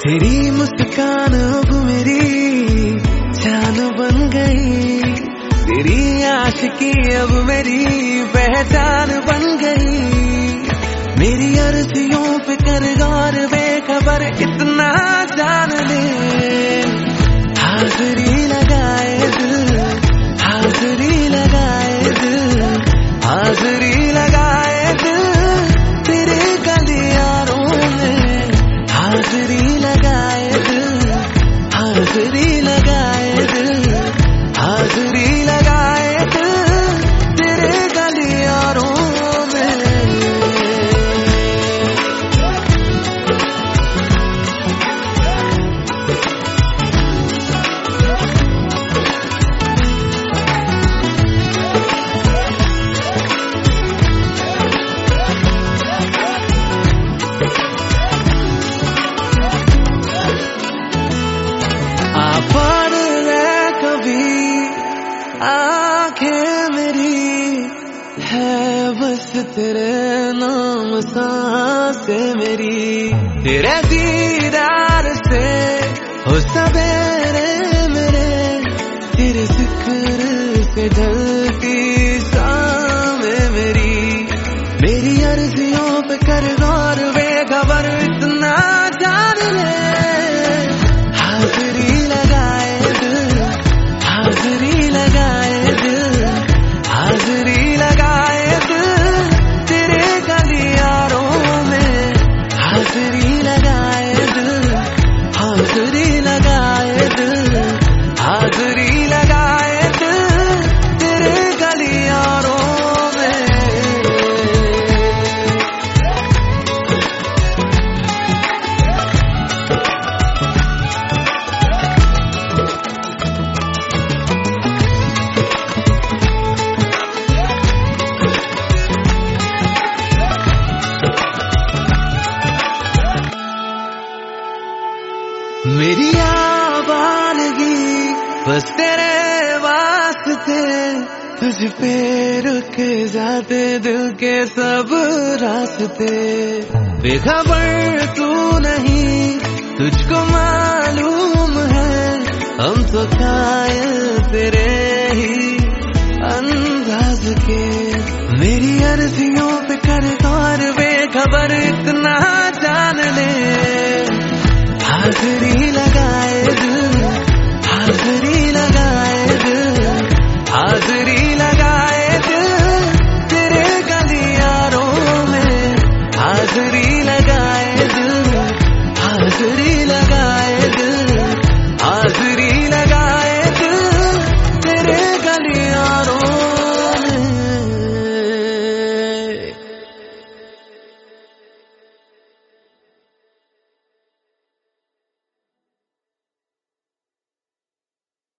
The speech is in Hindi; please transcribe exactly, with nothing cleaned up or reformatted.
तेरी मुस्कान अब मेरी जान बन गई, तेरी आशिकी अब मेरी पहचान बन गई। मेरी अर्जियों पे कर गौर, बेखबर इतना जान ले। हाज़री लगाए दिल, हाज़री लगाए दिल, हाज़री लगाए दिल तेरे गलियारों में। हाज़री लगाए दिल, हाज़री लगाए दिल, हाज़री लगाए दिल तेरे गलियारों में। आंखें मेरी है बस तेरे नाम, सांसें मेरी तेरे दीदार से हो सवेरे मेरे। तेरे जिक्र से ढलती शामें मेरी। मेरी अर्जियों पे कर गौर, बेखबर इतना जान ले। हाज़री लगाए दिल, हाज़री लगाए दिल, हाज़री लगाए दिल तेरे गलियारों में। हाज़री लगाए दिल, हाज़री लगाए दिल, हाज़री लगाए दिल तेरे गलियारों में। मेरी आवाज़गी बस तेरे वास्ते, तुझ पे रुके जाते दिल के सब रास्ते। बेखबर तू नहीं, तुझको मालूम है हम तो कायल तेरे ही अंदाज के। मेरी अर्जियों पे कर गौर, बेखबर इतना जान ले। हाज़री लगाए दिल,